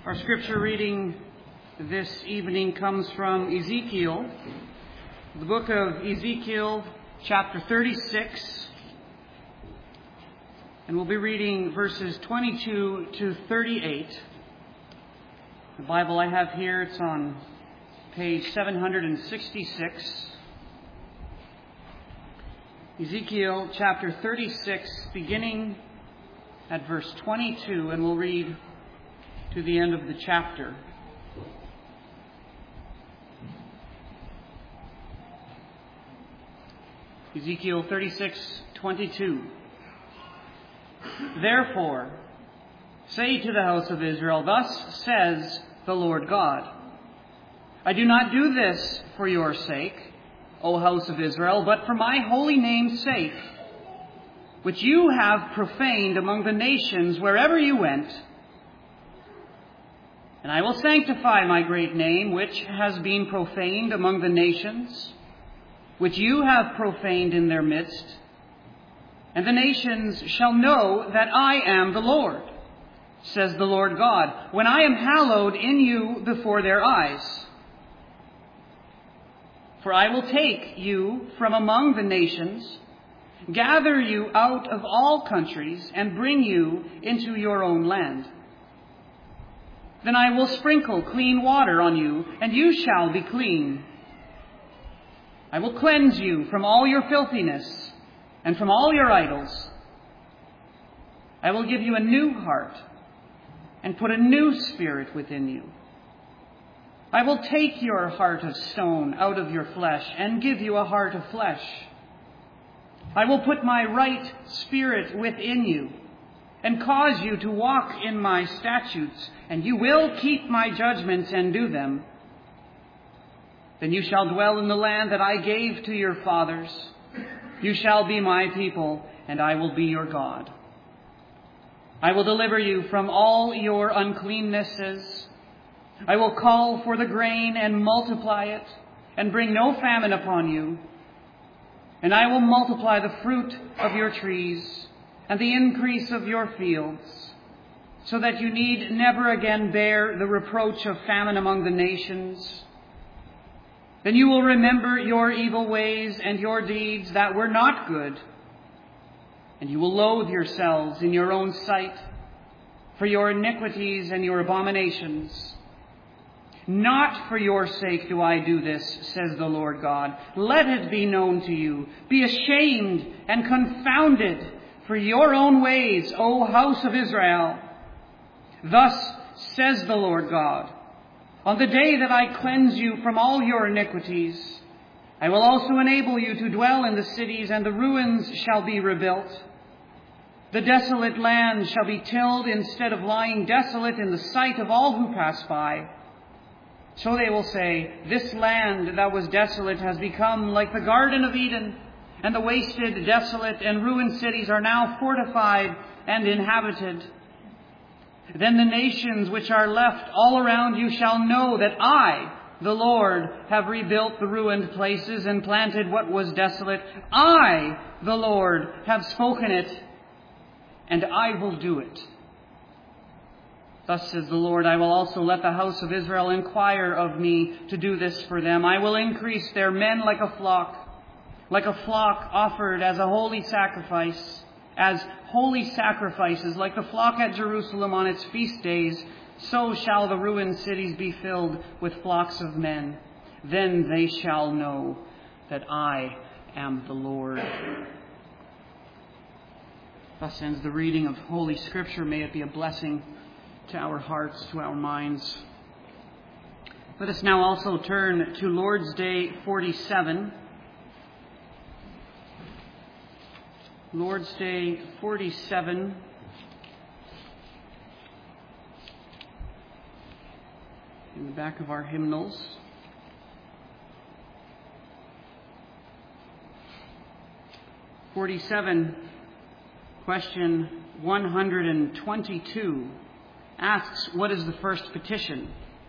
Our scripture reading this evening comes from Ezekiel, the book of Ezekiel, chapter 36. And we'll be reading verses 22 to 38. The Bible I have here, it's on page 766. Ezekiel chapter 36, beginning at verse 22, and we'll read to the end of the chapter. Ezekiel 36:22. Therefore, say to the house of Israel, thus says the Lord God, I do not do this for your sake, O house of Israel, but for my holy name's sake, which you have profaned among the nations wherever you went. And I will sanctify my great name, which has been profaned among the nations, which you have profaned in their midst. And the nations shall know that I am the Lord, says the Lord God, when I am hallowed in you before their eyes. For I will take you from among the nations, gather you out of all countries, and bring you into your own land. Then I will sprinkle clean water on you, and you shall be clean. I will cleanse you from all your filthiness and from all your idols. I will give you a new heart and put a new spirit within you. I will take your heart of stone out of your flesh and give you a heart of flesh. I will put my right spirit within you and cause you to walk in my statutes, and you will keep my judgments and do them. Then you shall dwell in the land that I gave to your fathers. You shall be my people, and I will be your God. I will deliver you from all your uncleannesses. I will call for the grain and multiply it, and bring no famine upon you. And I will multiply the fruit of your trees and the increase of your fields, so that you need never again bear the reproach of famine among the nations. Then you will remember your evil ways and your deeds that were not good, and you will loathe yourselves in your own sight for your iniquities and your abominations. Not for your sake do I do this, says the Lord God. Let it be known to you. Be ashamed and confounded for your own ways, O house of Israel. Thus says the Lord God, on the day that I cleanse you from all your iniquities, I will also enable you to dwell in the cities, and the ruins shall be rebuilt. The desolate land shall be tilled instead of lying desolate in the sight of all who pass by. So they will say, this land that was desolate has become like the Garden of Eden, and the wasted, desolate, and ruined cities are now fortified and inhabited. Then the nations which are left all around you shall know that I, the Lord, have rebuilt the ruined places and planted what was desolate. I, the Lord, have spoken it, and I will do it. Thus says the Lord, I will also let the house of Israel inquire of me to do this for them. I will increase their men like a flock offered as a holy sacrifice, as holy sacrifices, like the flock at Jerusalem on its feast days. So shall the ruined cities be filled with flocks of men. Then they shall know that I am the Lord. Thus ends the reading of Holy Scripture. May it be a blessing to our hearts, to our minds. Let us now also turn to Lord's Day 47. Lord's Day 47. In the back of our hymnals. Question 122 asks, what is the first petition?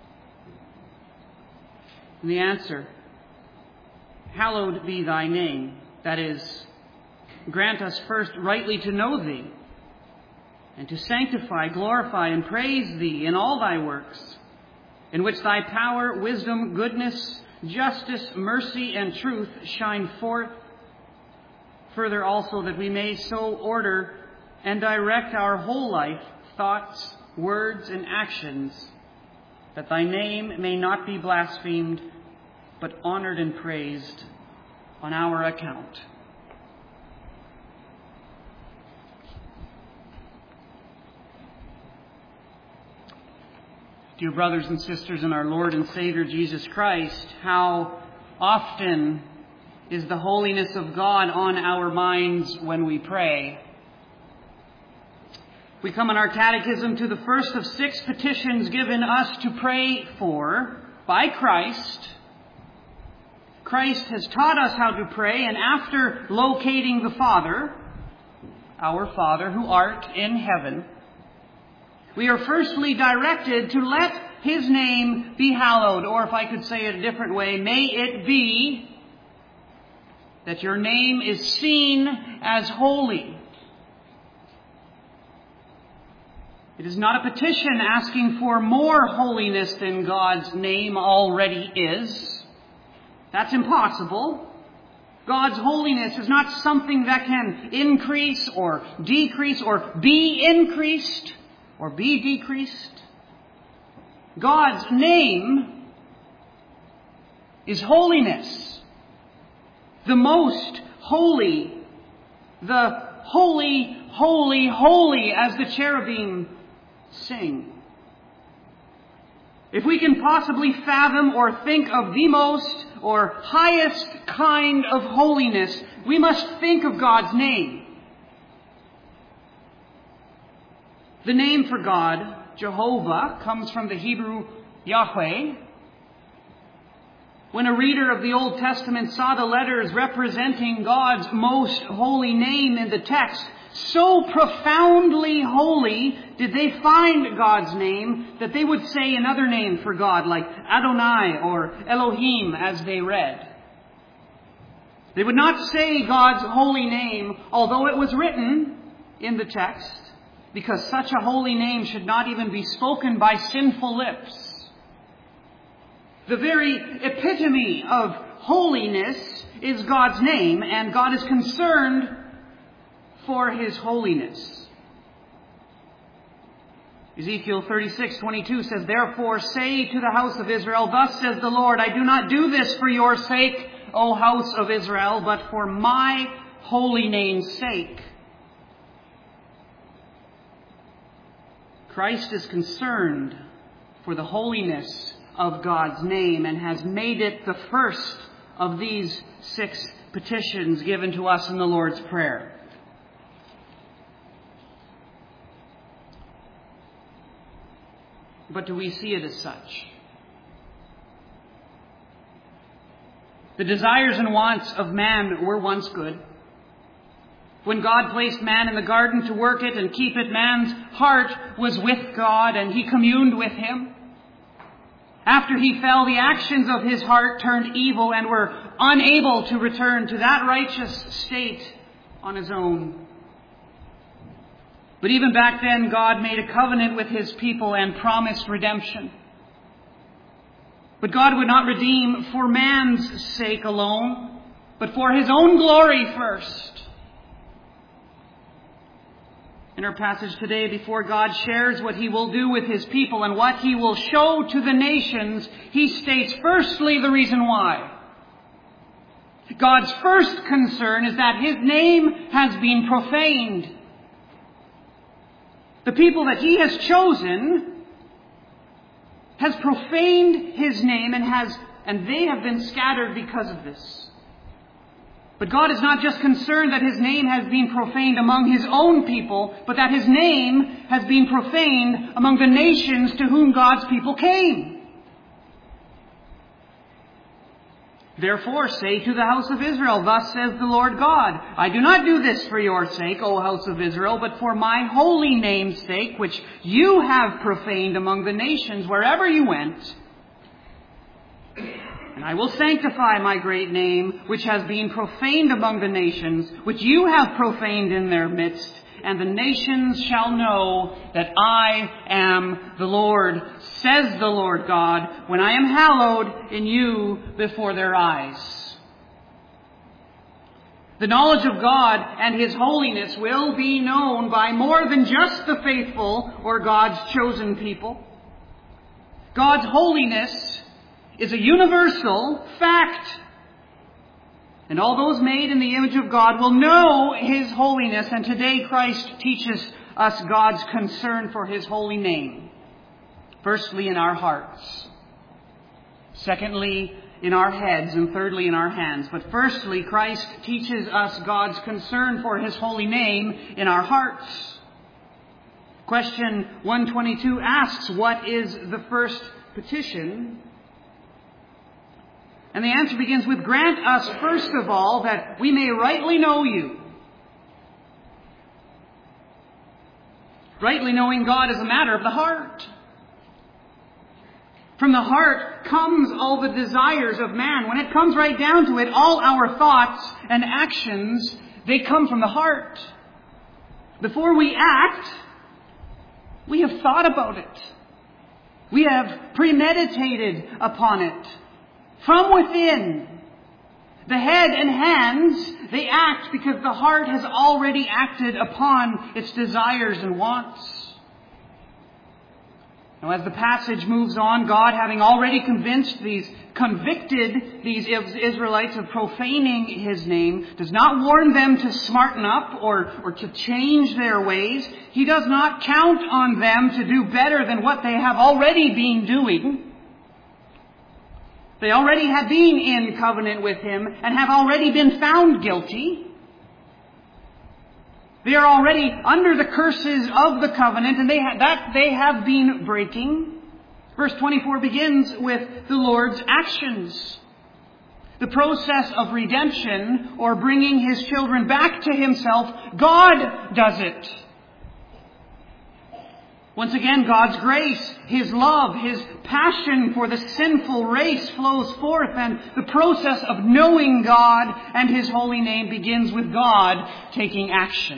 And the answer, hallowed be thy name. That is, grant us first rightly to know thee, and to sanctify, glorify, and praise Thee in all Thy works, in which Thy power, wisdom, goodness, justice, mercy, and truth shine forth. Further also that we may so order and direct our whole life, thoughts, words, and actions, that Thy name may not be blasphemed, but honored and praised on our account. Dear brothers and sisters in our Lord and Savior Jesus Christ, how often is the holiness of God on our minds when we pray? We come in our catechism to the first of 6 petitions given us to pray for by Christ. Christ has taught us how to pray, and after locating the Father, our Father who art in heaven, we are firstly directed to let His name be hallowed, or if I could say it a different way, may it be that your name is seen as holy. It is not a petition asking for more holiness than God's name already is. That's impossible. God's holiness is not something that can increase or decrease or be increased or be decreased. God's name is holiness. The most holy. The holy, holy, holy, as the cherubim sing. If we can possibly fathom or think of the most or highest kind of holiness, we must think of God's name. The name for God, Jehovah, comes from the Hebrew Yahweh. When a reader of the Old Testament saw the letters representing God's most holy name in the text, so profoundly holy did they find God's name that they would say another name for God, like Adonai or Elohim, as they read. They would not say God's holy name, although it was written in the text, because such a holy name should not even be spoken by sinful lips. The very epitome of holiness is God's name, and God is concerned for His holiness. Ezekiel 36:22 says, "Therefore say to the house of Israel, thus says the Lord, I do not do this for your sake, O house of Israel, but for my holy name's sake." Christ is concerned for the holiness of God's name and has made it the first of these 6 petitions given to us in the Lord's Prayer. But do we see it as such? The desires and wants of man were once good. When God placed man in the garden to work it and keep it, man's heart was with God and he communed with Him. After he fell, the actions of his heart turned evil and were unable to return to that righteous state on his own. But even back then, God made a covenant with His people and promised redemption. But God would not redeem for man's sake alone, but for His own glory first. In our passage today, before God shares what He will do with His people and what He will show to the nations, He states firstly the reason why. God's first concern is that His name has been profaned. The people that He has chosen has profaned His name and they have been scattered because of this. But God is not just concerned that His name has been profaned among His own people, but that His name has been profaned among the nations to whom God's people came. Therefore, say to the house of Israel, thus says the Lord God, I do not do this for your sake, O house of Israel, but for my holy name's sake, which you have profaned among the nations wherever you went. And I will sanctify my great name, which has been profaned among the nations, which you have profaned in their midst. and the nations shall know that I am the Lord, says the Lord God, when I am hallowed in you before their eyes. The knowledge of God and His holiness will be known by more than just the faithful or God's chosen people. God's holiness is a universal fact. And all those made in the image of God will know His holiness. And today Christ teaches us God's concern for His holy name. Firstly, in our hearts. Secondly, in our heads. And thirdly, in our hands. But firstly, Christ teaches us God's concern for His holy name in our hearts. Question 122 asks, what is the first petition? And the answer begins with, grant us first of all that we may rightly know you. Rightly knowing God is a matter of the heart. From the heart comes all the desires of man. When it comes right down to it, all our thoughts and actions, they come from the heart. Before we act, we have thought about it. We have premeditated upon it. From within, the head and hands, they act because the heart has already acted upon its desires and wants. Now, as the passage moves on, God, having already convicted these Israelites of profaning His name, does not warn them to smarten up or to change their ways. He does not count on them to do better than what they have already been doing. They already had been in covenant with Him and have already been found guilty. They are already under the curses of the covenant, and they have been breaking. Verse 24 begins with the Lord's actions. The process of redemption, or bringing His children back to Himself, God does it. Once again, God's grace, His love, His passion for the sinful race flows forth, and the process of knowing God and His holy name begins with God taking action.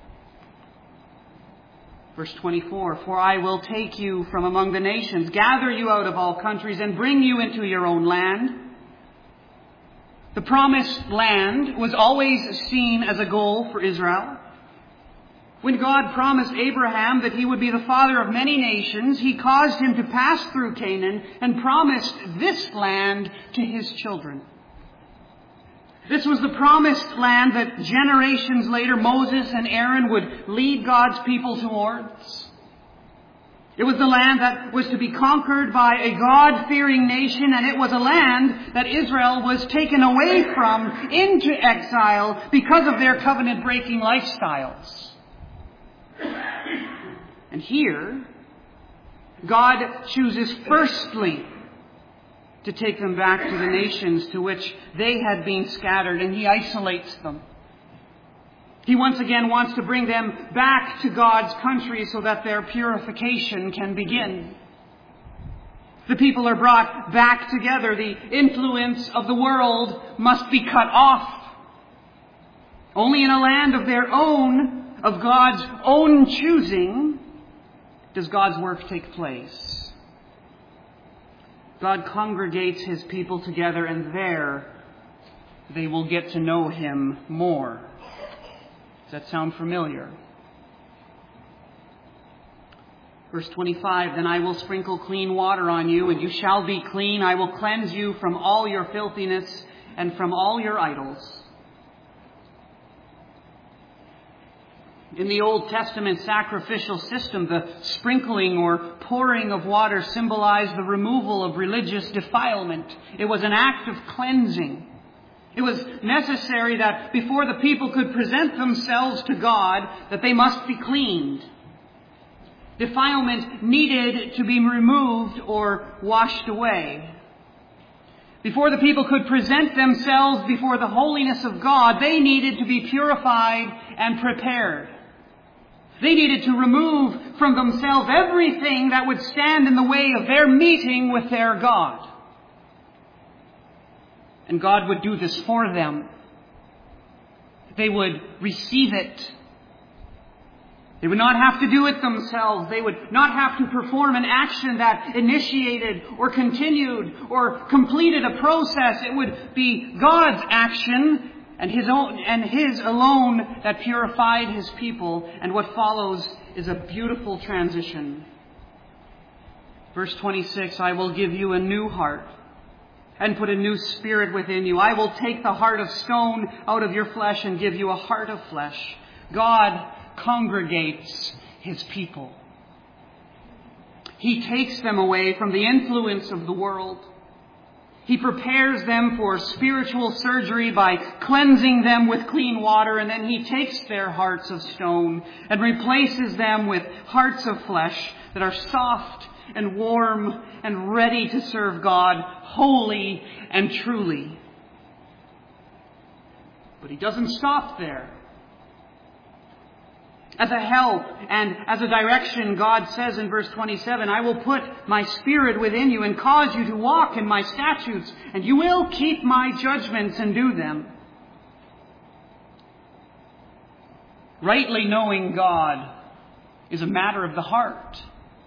Verse 24, for I will take you from among the nations, gather you out of all countries, and bring you into your own land. The promised land was always seen as a goal for Israel. When God promised Abraham that he would be the father of many nations, He caused him to pass through Canaan and promised this land to his children. This was the promised land that generations later Moses and Aaron would lead God's people towards. It was the land that was to be conquered by a God-fearing nation, and it was a land that Israel was taken away from into exile because of their covenant-breaking lifestyles. And here, God chooses firstly to take them back to the nations to which they had been scattered, and He isolates them. He once again wants to bring them back to God's country so that their purification can begin. The people are brought back together. The influence of the world must be cut off. Only in a land of their own, of God's own choosing, does God's work take place. God congregates His people together, and there they will get to know Him more. Does that sound familiar? Verse 25, then I will sprinkle clean water on you, and you shall be clean. I will cleanse you from all your filthiness and from all your idols. In the Old Testament sacrificial system, the sprinkling or pouring of water symbolized the removal of religious defilement. It was an act of cleansing. It was necessary that before the people could present themselves to God, that they must be cleaned. Defilement needed to be removed or washed away. Before the people could present themselves before the holiness of God, they needed to be purified and prepared. They needed to remove from themselves everything that would stand in the way of their meeting with their God. And God would do this for them. They would receive it. They would not have to do it themselves. They would not have to perform an action that initiated or continued or completed a process. It would be God's action and His alone that purified His people. And what follows is a beautiful transition. Verse 26, I will give you a new heart and put a new spirit within you. I will take the heart of stone out of your flesh and give you a heart of flesh. God congregates His people. He takes them away from the influence of the world. He prepares them for spiritual surgery by cleansing them with clean water, and then He takes their hearts of stone and replaces them with hearts of flesh that are soft and warm and ready to serve God wholly and truly. But He doesn't stop there. As a help and as a direction, God says in verse 27, I will put my Spirit within you and cause you to walk in my statutes, and you will keep my judgments and do them. Rightly knowing God is a matter of the heart.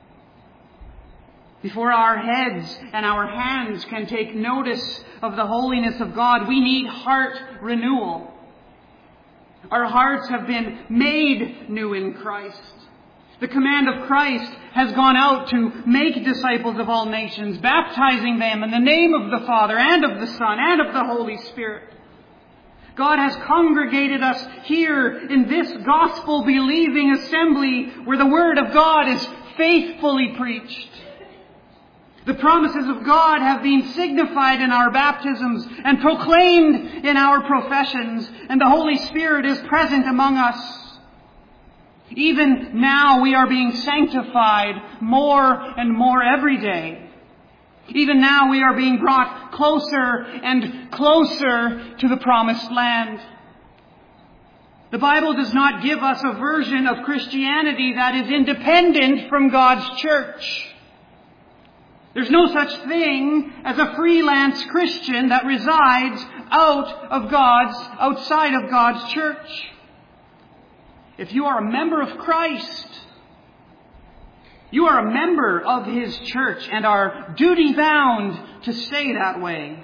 Before our heads and our hands can take notice of the holiness of God, we need heart renewal. Our hearts have been made new in Christ. The command of Christ has gone out to make disciples of all nations, baptizing them in the name of the Father and of the Son and of the Holy Spirit. God has congregated us here in this gospel-believing assembly where the Word of God is faithfully preached. The promises of God have been signified in our baptisms and proclaimed in our professions, and the Holy Spirit is present among us. Even now we are being sanctified more and more every day. Even now we are being brought closer and closer to the promised land. The Bible does not give us a version of Christianity that is independent from God's church. There's no such thing as a freelance Christian that resides outside of God's church. If you are a member of Christ, you are a member of His church and are duty-bound to stay that way.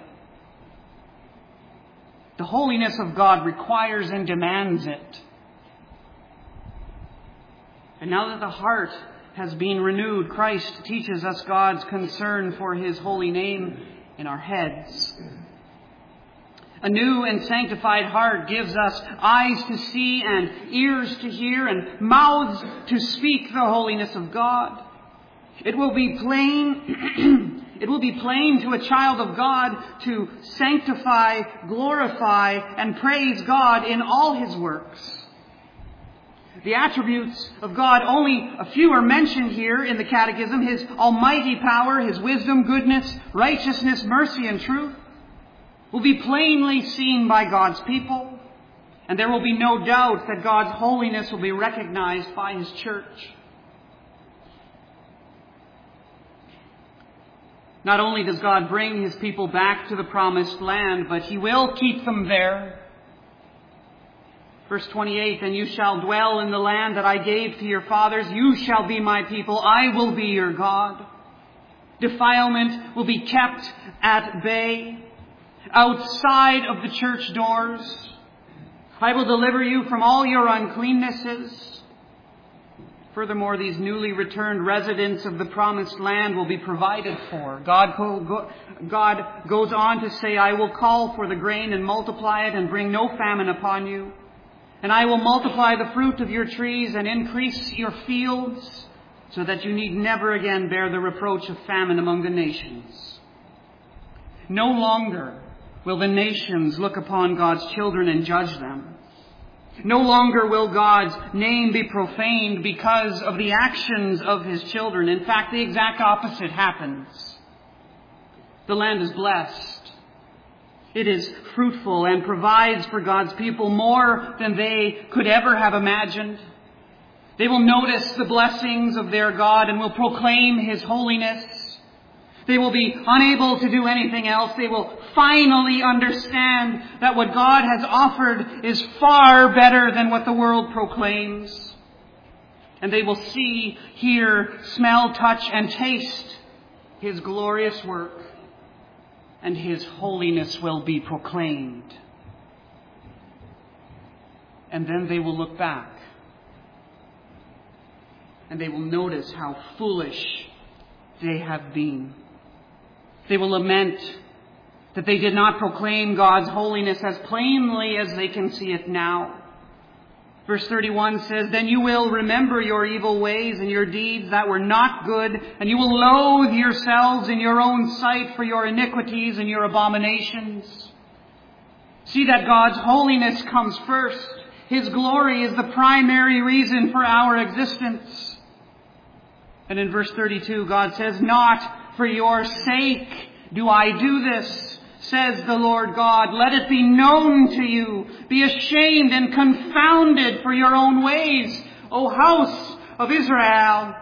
The holiness of God requires and demands it. And now that the heart has been renewed, Christ teaches us God's concern for His holy name in our heads. A new and sanctified heart gives us eyes to see and ears to hear and mouths to speak the holiness of God. It will be plain to a child of God to sanctify, glorify, and praise God in all His works. The attributes of God, only a few are mentioned here in the Catechism. His almighty power, His wisdom, goodness, righteousness, mercy, and truth will be plainly seen by God's people. And there will be no doubt that God's holiness will be recognized by His church. Not only does God bring His people back to the promised land, but He will keep them there. Verse 28, and you shall dwell in the land that I gave to your fathers. You shall be my people. I will be your God. Defilement will be kept at bay outside of the church doors. I will deliver you from all your uncleannesses. Furthermore, these newly returned residents of the promised land will be provided for. God goes on to say, I will call for the grain and multiply it and bring no famine upon you. And I will multiply the fruit of your trees and increase your fields so that you need never again bear the reproach of famine among the nations. No longer will the nations look upon God's children and judge them. No longer will God's name be profaned because of the actions of His children. In fact, the exact opposite happens. The land is blessed. It is fruitful and provides for God's people more than they could ever have imagined. They will notice the blessings of their God and will proclaim His holiness. They will be unable to do anything else. They will finally understand that what God has offered is far better than what the world proclaims. And they will see, hear, smell, touch, and taste His glorious work, and His holiness will be proclaimed. And then they will look back, and they will notice how foolish they have been. They will lament that they did not proclaim God's holiness as plainly as they can see it now. Verse 31 says, "Then you will remember your evil ways and your deeds that were not good, and you will loathe yourselves in your own sight for your iniquities and your abominations." See that God's holiness comes first. His glory is the primary reason for our existence. And in verse 32, God says, "Not for your sake do I do this, says the Lord God. Let it be known to you. Be ashamed and confounded for your own ways, O house of Israel."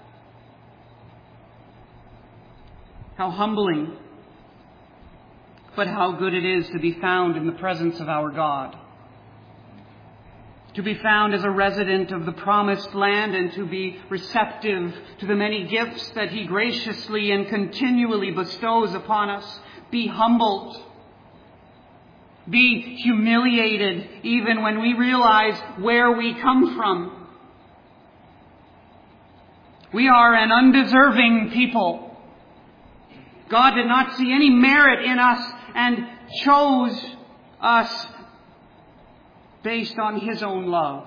How humbling, but how good it is to be found in the presence of our God. To be found as a resident of the promised land and to be receptive to the many gifts that He graciously and continually bestows upon us. Be humbled. Be humiliated even when we realize where we come from. We are an undeserving people. God did not see any merit in us and chose us based on His own love.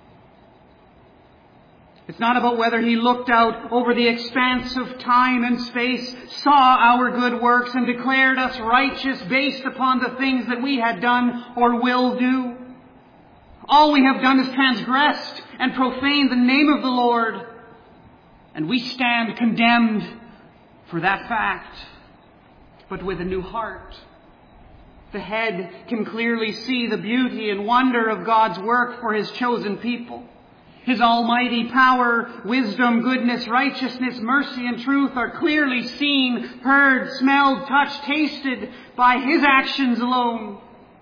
It's not about whether He looked out over the expanse of time and space, saw our good works, and declared us righteous based upon the things that we had done or will do. All we have done is transgressed and profaned the name of the Lord, and we stand condemned for that fact, but with a new heart. The head can clearly see the beauty and wonder of God's work for His chosen people. His almighty power, wisdom, goodness, righteousness, mercy, and truth are clearly seen, heard, smelled, touched, tasted by His actions alone.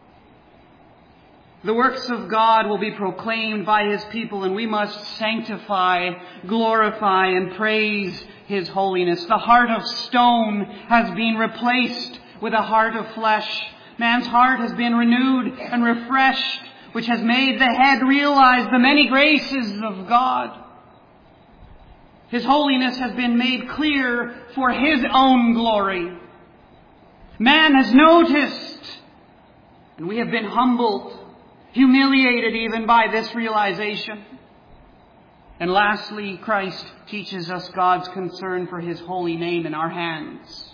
The works of God will be proclaimed by His people, and we must sanctify, glorify, and praise His holiness. The heart of stone has been replaced with a heart of flesh. Man's heart has been renewed and refreshed, which has made the head realize the many graces of God. His holiness has been made clear for His own glory. Man has noticed, and we have been humbled, humiliated even by this realization. And lastly, Christ teaches us God's concern for His holy name in our hands.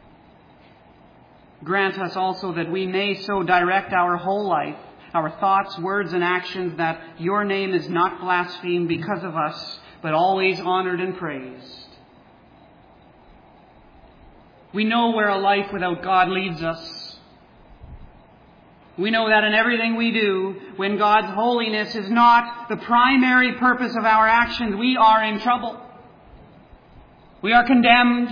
Grant us also that we may so direct our whole life, our thoughts, words, and actions, that your name is not blasphemed because of us, but always honored and praised. We know where a life without God leads us. We know that in everything we do, when God's holiness is not the primary purpose of our actions, we are in trouble. We are condemned.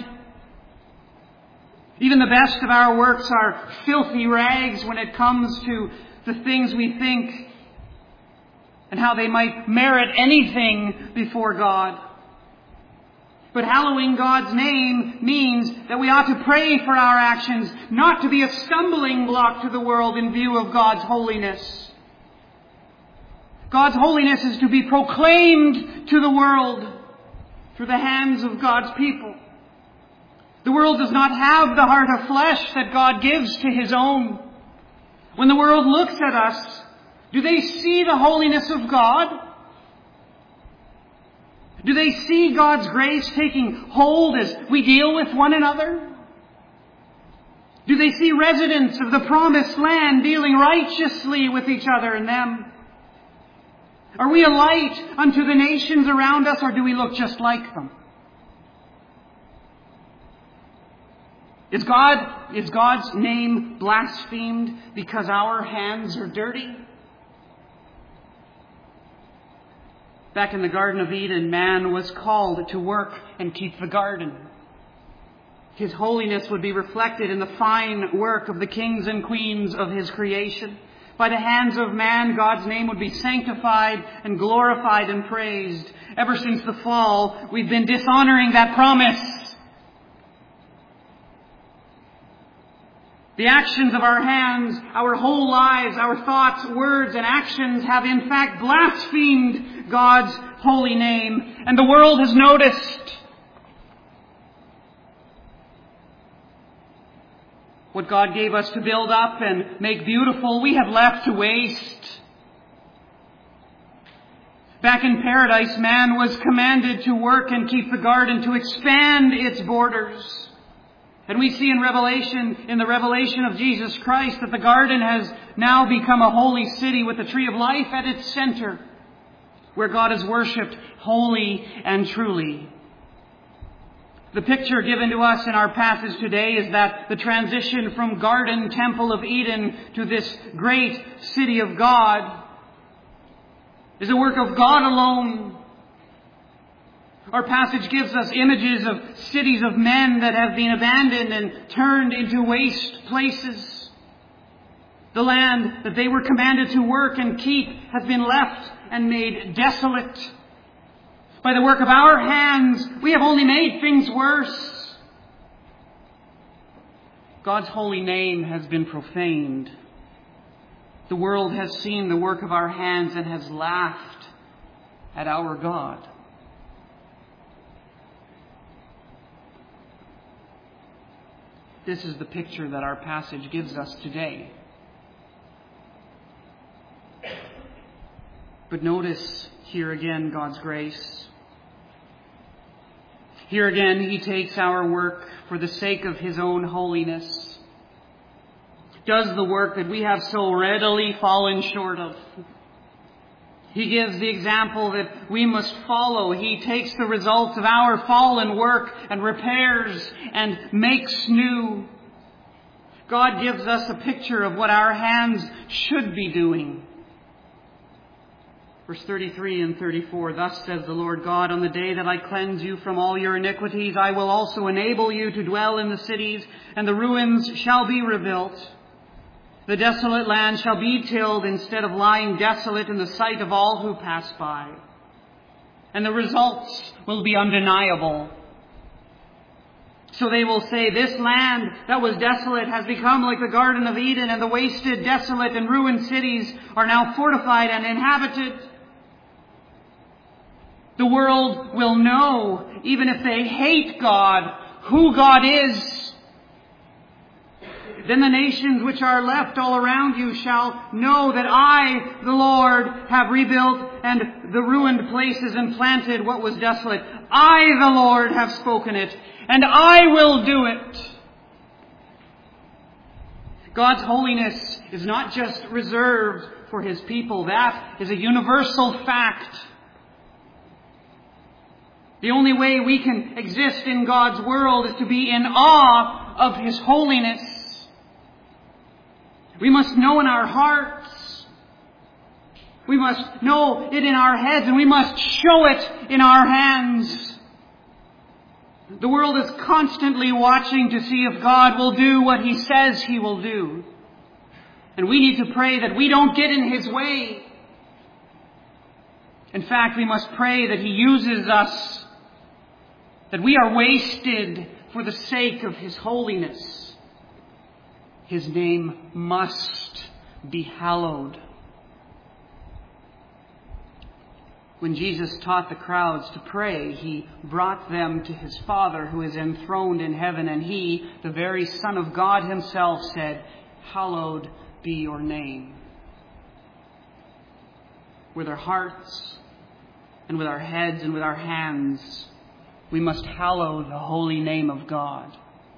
Even the best of our works are filthy rags when it comes to the things we think and how they might merit anything before God. But hallowing God's name means that we ought to pray for our actions, not to be a stumbling block to the world in view of God's holiness. God's holiness is to be proclaimed to the world through the hands of God's people. The world does not have the heart of flesh that God gives to His own. When the world looks at us, do they see the holiness of God? Do they see God's grace taking hold as we deal with one another? Do they see residents of the promised land dealing righteously with each other and them? Are we a light unto the nations around us, or do we look just like them? Is God's name blasphemed because our hands are dirty? Back in the Garden of Eden, man was called to work and keep the garden. His holiness would be reflected in the fine work of the kings and queens of His creation. By the hands of man, God's name would be sanctified and glorified and praised. Ever since the fall, we've been dishonoring that promise. The actions of our hands, our whole lives, our thoughts, words, and actions have in fact blasphemed God's holy name, and the world has noticed. What God gave us to build up and make beautiful, we have left to waste. Back in paradise, man was commanded to work and keep the garden, to expand its borders. And we see in the revelation of Jesus Christ, that the garden has now become a holy city with the tree of life at its center, where God is worshipped wholly and truly. The picture given to us in our passage today is that the transition from garden temple of Eden to this great city of God is a work of God alone. Our passage gives us images of cities of men that have been abandoned and turned into waste places. The land that they were commanded to work and keep has been left and made desolate. By the work of our hands, we have only made things worse. God's holy name has been profaned. The world has seen the work of our hands and has laughed at our God. This is the picture that our passage gives us today. But notice here again God's grace. Here again He takes our work for the sake of His own holiness. Does the work that we have so readily fallen short of. He gives the example that we must follow. He takes the results of our fallen work and repairs and makes new. God gives us a picture of what our hands should be doing. Verse 33 and 34, "Thus says the Lord God, on the day that I cleanse you from all your iniquities, I will also enable you to dwell in the cities, and the ruins shall be rebuilt. The desolate land shall be tilled instead of lying desolate in the sight of all who pass by. And the results will be undeniable. So they will say, this land that was desolate has become like the Garden of Eden, and the wasted, desolate, and ruined cities are now fortified and inhabited. The world will know, even if they hate God, who God is. Then the nations which are left all around you shall know that I, the Lord, have rebuilt and the ruined places and planted what was desolate. I, the Lord, have spoken it, and I will do it." God's holiness is not just reserved for His people. That is a universal fact. The only way we can exist in God's world is to be in awe of His holiness. We must know in our hearts. We must know it in our heads, and we must show it in our hands. The world is constantly watching to see if God will do what He says He will do. And we need to pray that we don't get in His way. In fact, we must pray that He uses us, that we are wasted for the sake of His holiness. His name must be hallowed. When Jesus taught the crowds to pray, He brought them to His Father who is enthroned in heaven, and He, the very Son of God Himself, said, "Hallowed be your name." With our hearts and with our heads and with our hands, we must hallow the holy name of God.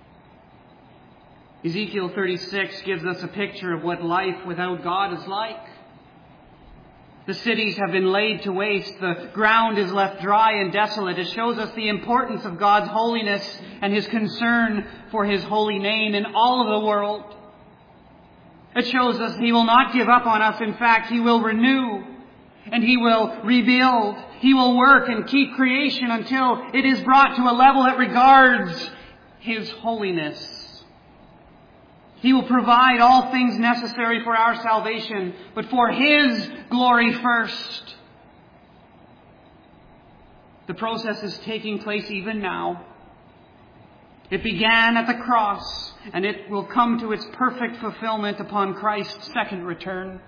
Ezekiel 36 gives us a picture of what life without God is like. The cities have been laid to waste. The ground is left dry and desolate. It shows us the importance of God's holiness and His concern for His holy name in all of the world. It shows us He will not give up on us. In fact, He will renew and He will rebuild. He will work and keep creation until it is brought to a level that regards His holiness. He will provide all things necessary for our salvation, but for His glory first. The process is taking place even now. It began at the cross, and it will come to its perfect fulfillment upon Christ's second return.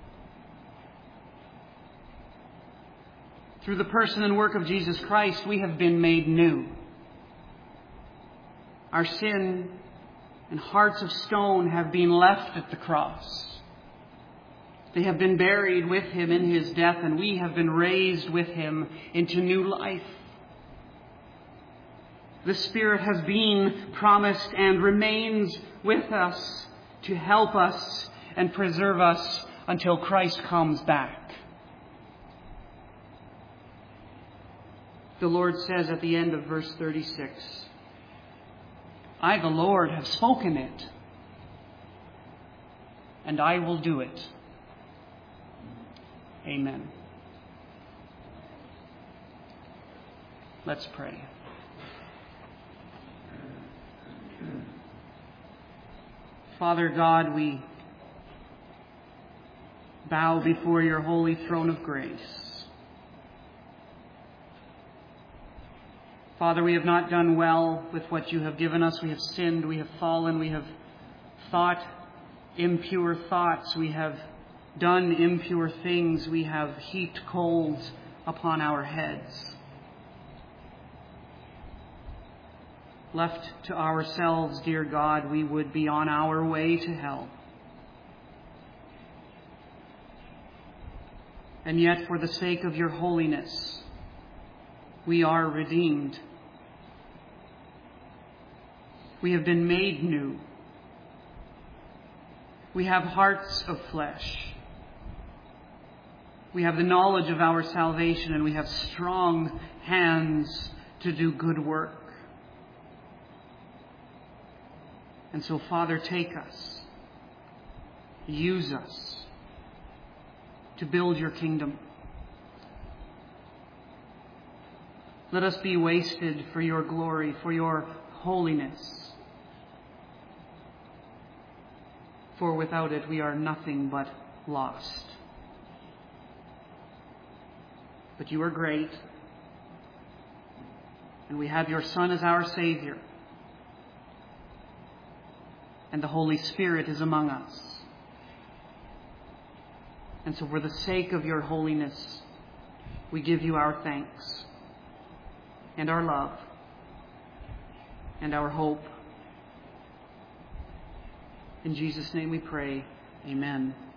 Through the person and work of Jesus Christ, we have been made new. Our sin and hearts of stone have been left at the cross. They have been buried with Him in His death, and we have been raised with Him into new life. The Spirit has been promised and remains with us to help us and preserve us until Christ comes back. The Lord says at the end of verse 36, I, the Lord, have spoken it, and I will do it. Amen. Let's pray. Father God, we bow before your holy throne of grace. Father, we have not done well with what you have given us. We have sinned, we have fallen, we have thought impure thoughts, we have done impure things, we have heaped coals upon our heads. Left to ourselves, dear God, we would be on our way to hell. And yet, for the sake of your holiness, we are redeemed. We have been made new. We have hearts of flesh. We have the knowledge of our salvation, and we have strong hands to do good work. And so, Father, take us, use us to build your kingdom. Let us be wasted for your glory, for your holiness. For without it, we are nothing but lost. But you are great, and we have your Son as our Savior. And the Holy Spirit is among us. And so for the sake of your holiness, we give you our thanks and our love and our hope. In Jesus' name we pray. Amen.